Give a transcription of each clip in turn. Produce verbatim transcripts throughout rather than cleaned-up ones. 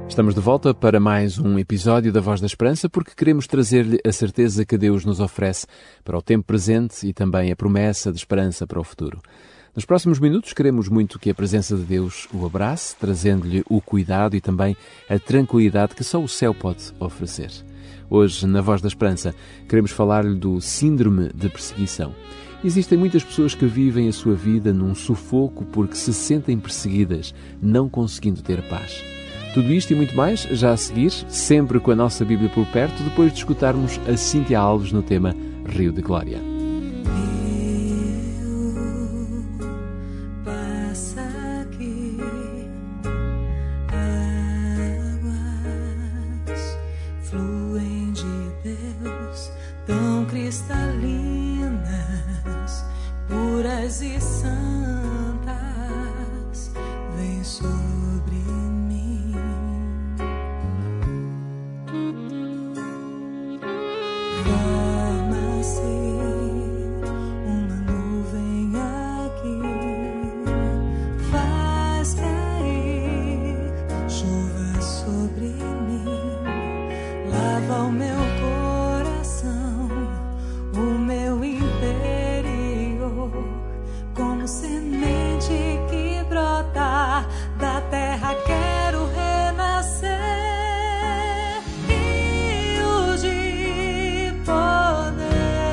Estamos de volta para mais um episódio da Voz da Esperança, porque queremos trazer-lhe a certeza que Deus nos oferece para o tempo presente e também a promessa de esperança para o futuro. Nos próximos minutos queremos muito que a presença de Deus o abrace, trazendo-lhe o cuidado e também a tranquilidade que só o céu pode oferecer. Hoje, na Voz da Esperança, queremos falar-lhe do síndrome de perseguição. Existem muitas pessoas que vivem a sua vida num sufoco porque se sentem perseguidas, não conseguindo ter paz. Tudo isto e muito mais, já a seguir, sempre com a nossa Bíblia por perto, depois de escutarmos a Cíntia Alves no tema Rio de Glória. Puras e santas, vem sobre mim. Forma-se uma nuvem aqui, faz cair chuva sobre mim, lava o meu coração, o meu interior, como semente que brota da terra, quero renascer. Rios de poder,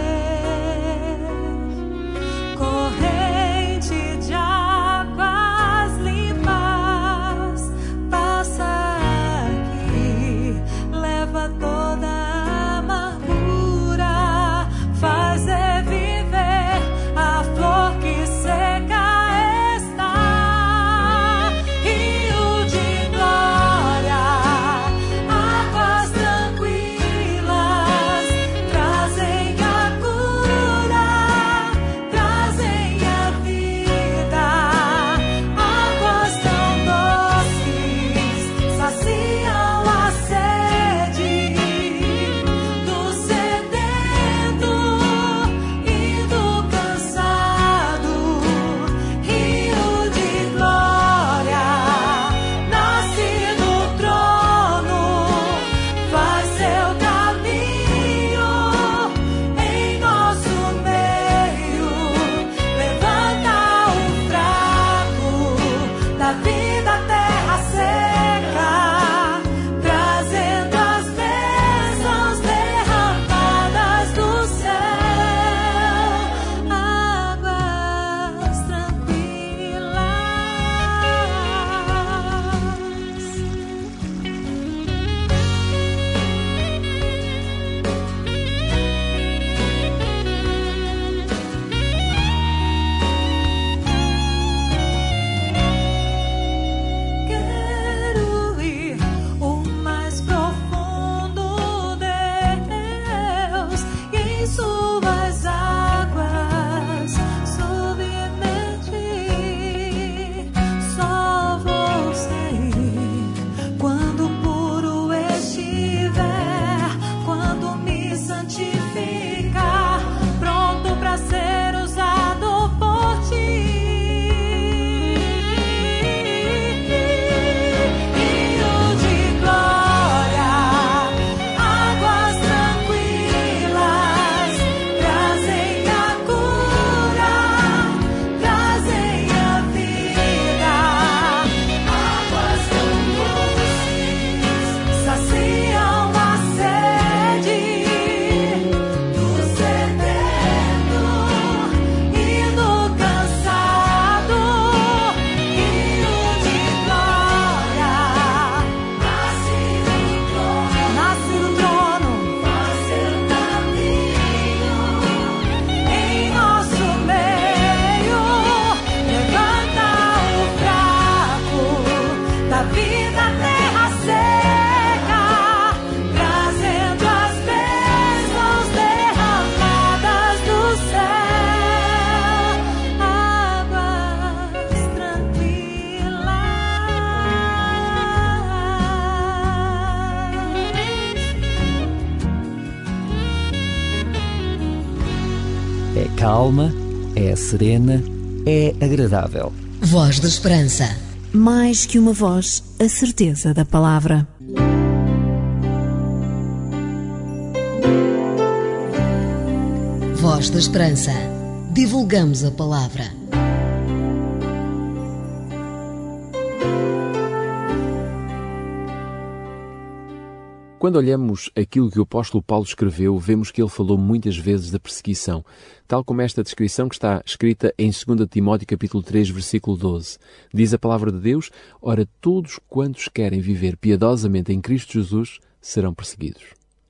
corrente de águas limpas, passa aqui, leva toda a amargura, faz reviver a flor que seca está. Rio de glória, águas tranquilas, trazem a cura, trazem a vida. Águas tão doces saciam a sede do sedento e do cansado. Rio de glória, nasce no trono, faz seu caminho em nosso meio, levanta o fraco da vida, terra seca, trazendo as bênçãos derramadas do céu, águas tranquilas. Quero ir o mais profundo, Deus, e em suas águas submergir. Só vou sair quando puro estiver, quando me santificar, pronto para ser usado por ti. Rio de glória, águas tranquilas, trazem a cura, trazem a vida. Águas tão doces saciam a sede do sedento e do cansado. Rio de glória, nasce no trono, nasce no trono, faz seu caminho em nosso meio, levanta o fraco da vida, terra seca, trazendo as bênçãos derramadas do céu, águas tranquilas. É calma, é serena, é agradável. Voz da Esperança. Mais que uma voz, a certeza da palavra. Voz da Esperança. Divulgamos a palavra. Quando olhamos aquilo que o apóstolo Paulo escreveu, vemos que ele falou muitas vezes da perseguição, tal como esta descrição que está escrita em dois Timóteo capítulo três, versículo doze. Diz a palavra de Deus: ora, todos quantos querem viver piedosamente em Cristo Jesus serão perseguidos.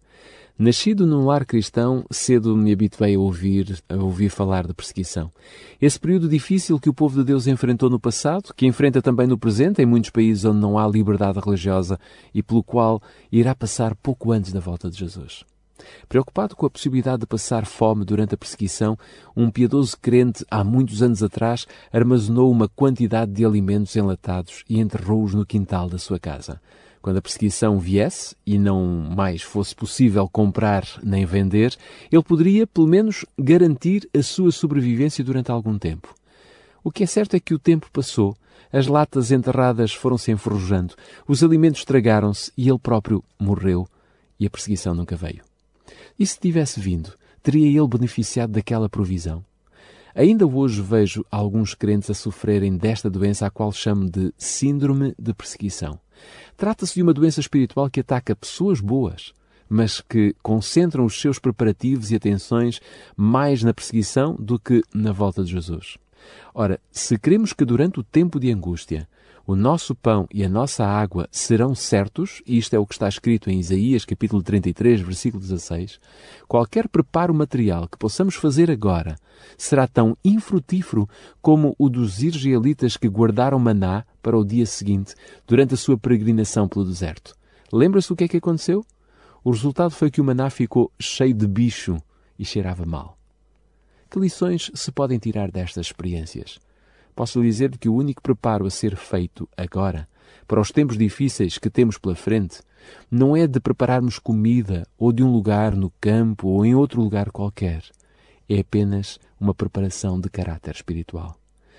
Nascido num lar cristão, cedo me habituei a ouvir, a ouvir falar de perseguição. Esse período difícil que o povo de Deus enfrentou no passado, que enfrenta também no presente em muitos países onde não há liberdade religiosa e pelo qual irá passar pouco antes da volta de Jesus. Preocupado com a possibilidade de passar fome durante a perseguição, um piedoso crente, há muitos anos atrás, armazenou uma quantidade de alimentos enlatados e enterrou-os no quintal da sua casa. Quando a perseguição viesse e não mais fosse possível comprar nem vender, ele poderia, pelo menos, garantir a sua sobrevivência durante algum tempo. O que é certo é que o tempo passou, as latas enterradas foram-se enferrujando, os alimentos estragaram-se e ele próprio morreu e a perseguição nunca veio. E se tivesse vindo, teria ele beneficiado daquela provisão? Ainda hoje vejo alguns crentes a sofrerem desta doença a qual chamo de síndrome de perseguição. Trata-se de uma doença espiritual que ataca pessoas boas, mas que concentram os seus preparativos e atenções mais na perseguição do que na volta de Jesus. Ora, se queremos que durante o tempo de angústia o nosso pão e a nossa água serão certos, e isto é o que está escrito em Isaías capítulo trinta e três, versículo dezasseis, qualquer preparo material que possamos fazer agora será tão infrutífero como o dos israelitas que guardaram maná para o dia seguinte, durante a sua peregrinação pelo deserto. Lembra-se o que é que aconteceu? O resultado foi que o maná ficou cheio de bicho e cheirava mal. Que lições se podem tirar destas experiências? Posso dizer que o único preparo a ser feito agora, para os tempos difíceis que temos pela frente, não é de prepararmos comida ou de um lugar no campo ou em outro lugar qualquer. É apenas uma preparação de caráter espiritual.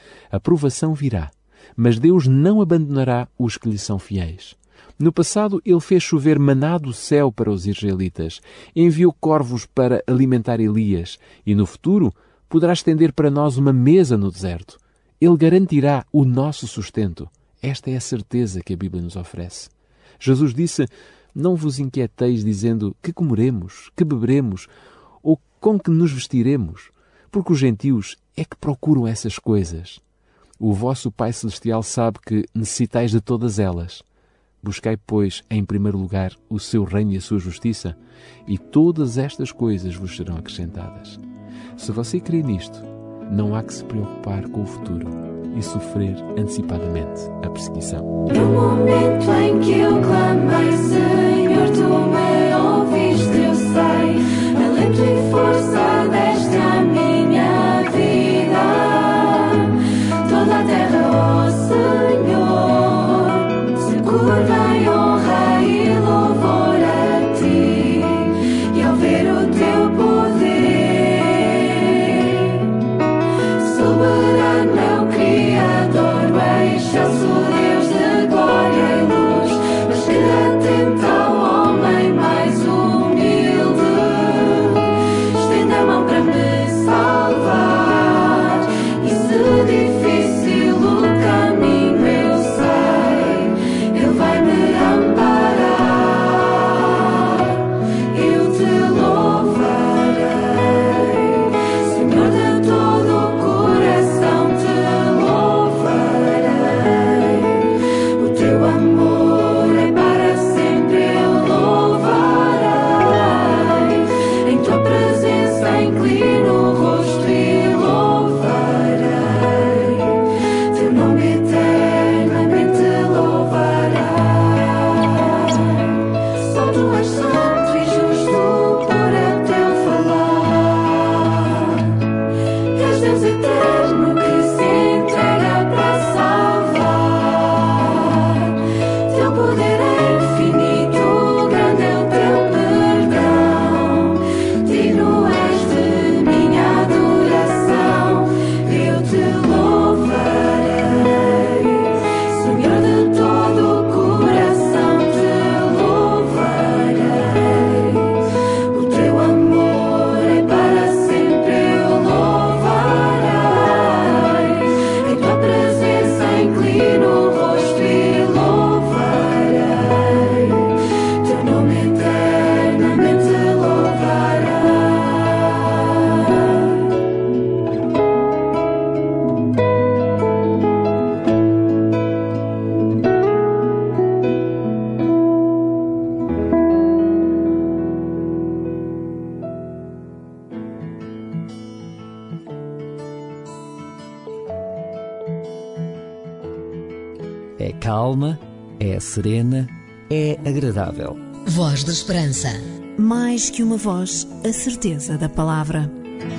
A provação virá, mas Deus não abandonará os que lhe são fiéis. No passado, ele fez chover maná do céu para os israelitas, enviou corvos para alimentar Elias e, no futuro, poderá estender para nós uma mesa no deserto. Ele garantirá o nosso sustento. Esta é a certeza que a Bíblia nos oferece. Jesus disse: não vos inquieteis dizendo que comeremos, que beberemos ou com que nos vestiremos, porque os gentios é que procuram essas coisas. O vosso Pai Celestial sabe que necessitais de todas elas. Buscai, pois, em primeiro lugar o seu reino e a sua justiça, e todas estas coisas vos serão acrescentadas. Se você crê nisto, não há que se preocupar com o futuro e sofrer antecipadamente a perseguição. No momento em que eu clamei, Senhor, tu me ouviste, eu sei. Alento e força deste a minha vida. Toda a terra, ó Senhor, se curva em honra e louvor a ti. E ao ver o teu poder, soberano, meu Criador, o excelso Deus de glória e luz, calma, é serena, é agradável. Voz da Esperança. Mais que uma voz, a certeza da palavra.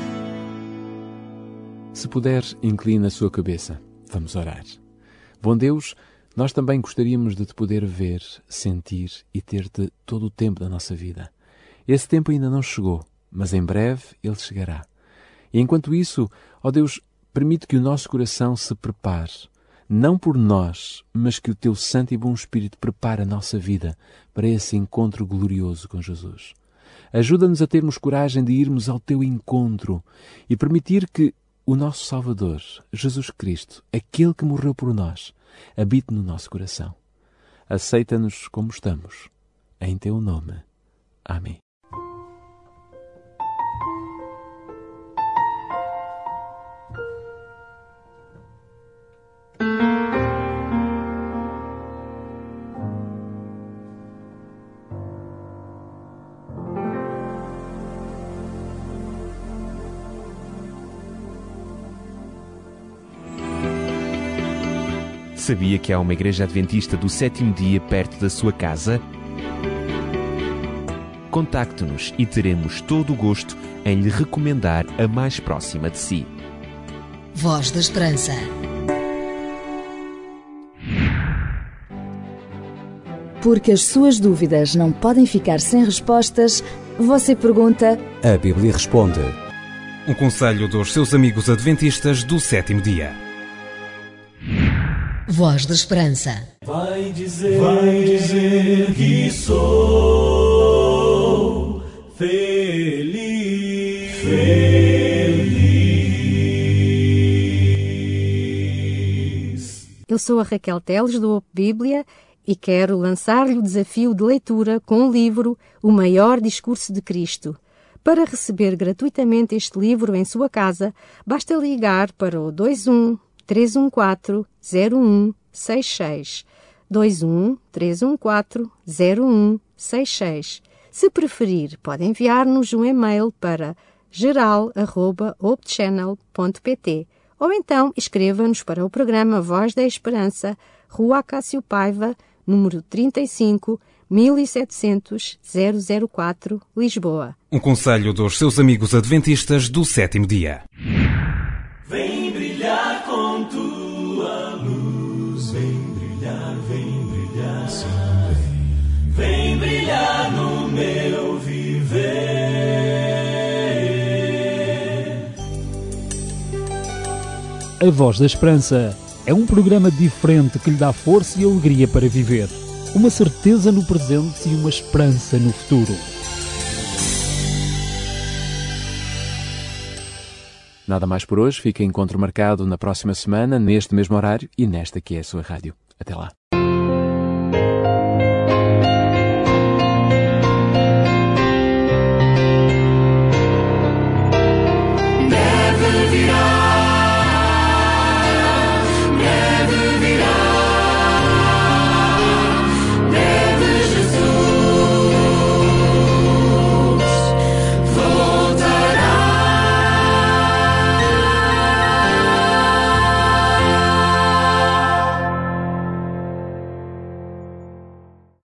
Se puder, incline a sua cabeça. Vamos orar. Bom Deus, nós também gostaríamos de te poder ver, sentir e ter-te todo o tempo da nossa vida. Esse tempo ainda não chegou, mas em breve ele chegará. E enquanto isso, ó Deus, permite que o nosso coração se prepare, não por nós, mas que o teu Santo e bom Espírito prepare a nossa vida para esse encontro glorioso com Jesus. Ajuda-nos a termos coragem de irmos ao teu encontro e permitir que o nosso Salvador, Jesus Cristo, aquele que morreu por nós, habite no nosso coração. Aceita-nos como estamos. Em teu nome. Amém. Sabia que há uma igreja adventista do sétimo dia perto da sua casa? Contacte-nos e teremos todo o gosto em lhe recomendar a mais próxima de si. Voz da Esperança. Porque as suas dúvidas não podem ficar sem respostas, você pergunta... A Bíblia responde. Um conselho dos seus amigos adventistas do sétimo dia. Voz da Esperança. Vai dizer, vai dizer que sou feliz, feliz. Eu sou a Raquel Teles do Op Bíblia e quero lançar-lhe o desafio de leitura com o livro O Maior Discurso de Cristo. Para receber gratuitamente este livro em sua casa, basta ligar para o dois um três um quatro zero um seis seis, dois um três um quatro zero um seis seis. Se preferir, pode enviar-nos um e-mail para geral arroba opchannel ponto pt ou então escreva-nos para o programa Voz da Esperança, Rua Acácio Paiva, número trinta e cinco, mil e setecentos, zero zero quatro, Lisboa. Um conselho dos seus amigos adventistas do sétimo dia. Vem brilhar com tua luz, vem brilhar, vem brilhar, sim, vem, vem brilhar no meu viver. A Voz da Esperança é um programa diferente que lhe dá força e alegria para viver. Uma certeza no presente e uma esperança no futuro. Nada mais por hoje. Fica encontro marcado na próxima semana, neste mesmo horário e nesta que é a sua rádio. Até lá.